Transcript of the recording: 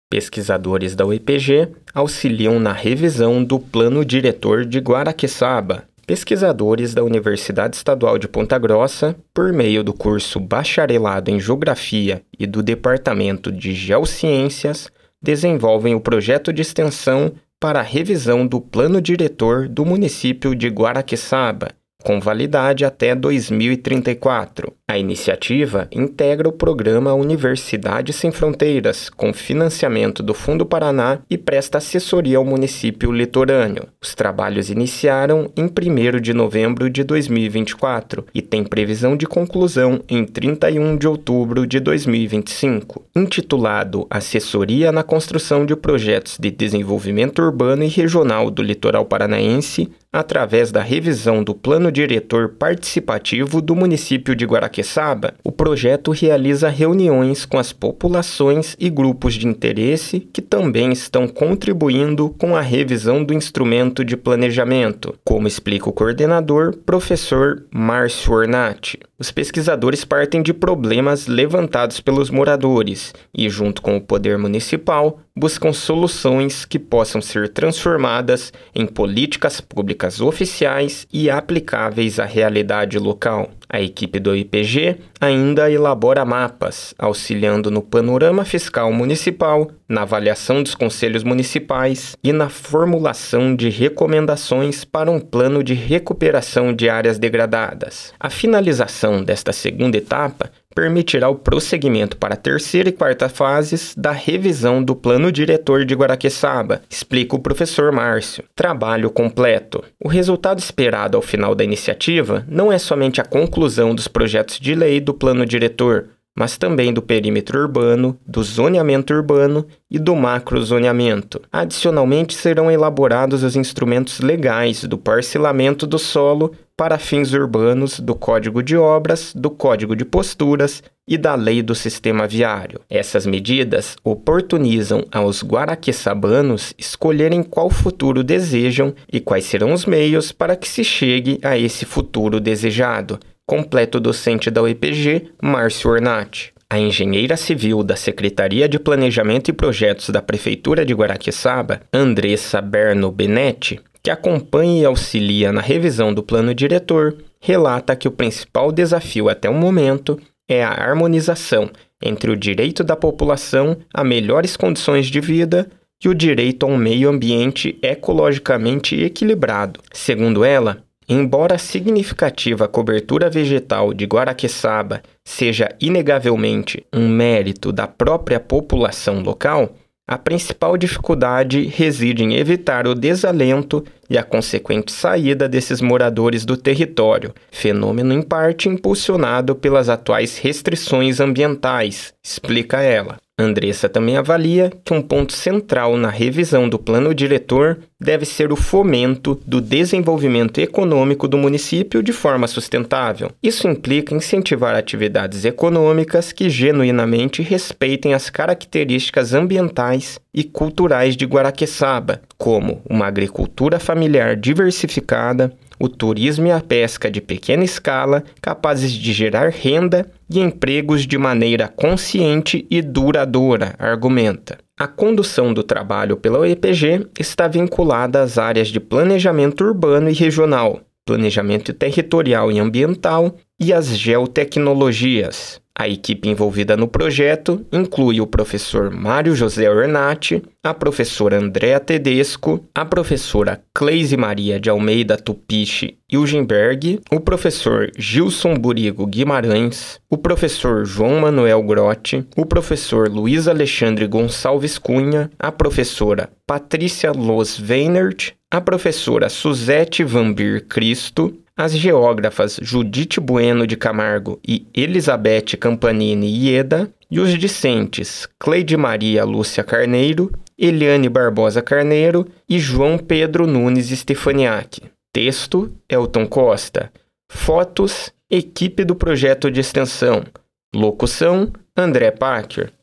Pesquisadores da UEPG auxiliam na revisão do Plano Diretor de Guaraqueçaba. Pesquisadores da Universidade Estadual de Ponta Grossa, por meio do curso Bacharelado em Geografia e do Departamento de Geociências, desenvolvem o projeto de extensão para a revisão do Plano Diretor do município de Guaraqueçaba, com validade até 2034. A iniciativa integra o programa Universidade Sem Fronteiras, com financiamento do Fundo Paraná e presta assessoria ao município litorâneo. Os trabalhos iniciaram em 1º de novembro de 2024 e têm previsão de conclusão em 31 de outubro de 2025. Intitulado Assessoria na Construção de Projetos de Desenvolvimento Urbano e Regional do Litoral Paranaense, através da revisão do Plano Diretor Participativo do município de Guaraqueçaba, o projeto realiza reuniões com as populações e grupos de interesse que também estão contribuindo com a revisão do instrumento de planejamento, como explica o coordenador, professor Márcio Ornati. Os pesquisadores partem de problemas levantados pelos moradores e, junto com o poder municipal, buscam soluções que possam ser transformadas em políticas públicas oficiais e aplicáveis à realidade local. A equipe do IPG ainda elabora mapas, auxiliando no panorama fiscal municipal, na avaliação dos conselhos municipais e na formulação de recomendações para um plano de recuperação de áreas degradadas. A finalização desta segunda etapa permitirá o prosseguimento para a terceira e quarta fases da revisão do Plano Diretor de Guaraqueçaba, explica o professor Márcio. Trabalho completo. O resultado esperado ao final da iniciativa não é somente a conclusão dos projetos de lei do Plano Diretor, mas também do perímetro urbano, do zoneamento urbano e do macrozoneamento. Adicionalmente, serão elaborados os instrumentos legais do parcelamento do solo para fins urbanos do Código de Obras, do Código de Posturas e da Lei do Sistema Viário. Essas medidas oportunizam aos guaraqueçabanos escolherem qual futuro desejam e quais serão os meios para que se chegue a esse futuro desejado. Completa o docente da UEPG, Márcio Ornati. A engenheira civil da Secretaria de Planejamento e Projetos da Prefeitura de Guaraqueçaba, Andressa Berno Benetti, que acompanha e auxilia na revisão do plano diretor, relata que o principal desafio até o momento é a harmonização entre o direito da população a melhores condições de vida e o direito a um meio ambiente ecologicamente equilibrado. Segundo ela, embora a significativa cobertura vegetal de Guaraqueçaba seja inegavelmente um mérito da própria população local, a principal dificuldade reside em evitar o desalento e a consequente saída desses moradores do território, fenômeno em parte impulsionado pelas atuais restrições ambientais, explica ela. Andressa também avalia que um ponto central na revisão do plano diretor deve ser o fomento do desenvolvimento econômico do município de forma sustentável. Isso implica incentivar atividades econômicas que genuinamente respeitem as características ambientais e culturais de Guaraqueçaba, como uma agricultura familiar diversificada, o turismo e a pesca de pequena escala, capazes de gerar renda e empregos de maneira consciente e duradoura, argumenta. A condução do trabalho pela UEPG está vinculada às áreas de planejamento urbano e regional, planejamento territorial e ambiental e às geotecnologias. A equipe envolvida no projeto inclui o professor Mário José Ornati, a professora Andréa Tedesco, a professora Cleise Maria de Almeida Tupichi Ilgenberg, o professor Gilson Burigo Guimarães, o professor João Manuel Grotti, o professor Luiz Alexandre Gonçalves Cunha, a professora Patrícia Los Weinert, a professora Suzete Vambir Cristo, as geógrafas Judite Bueno de Camargo e Elizabeth Campanini Ieda, e os discentes Cleide Maria Lúcia Carneiro, Eliane Barbosa Carneiro e João Pedro Nunes Stefaniak. Texto, Elton Costa. Fotos, equipe do projeto de extensão. Locução, André Packer.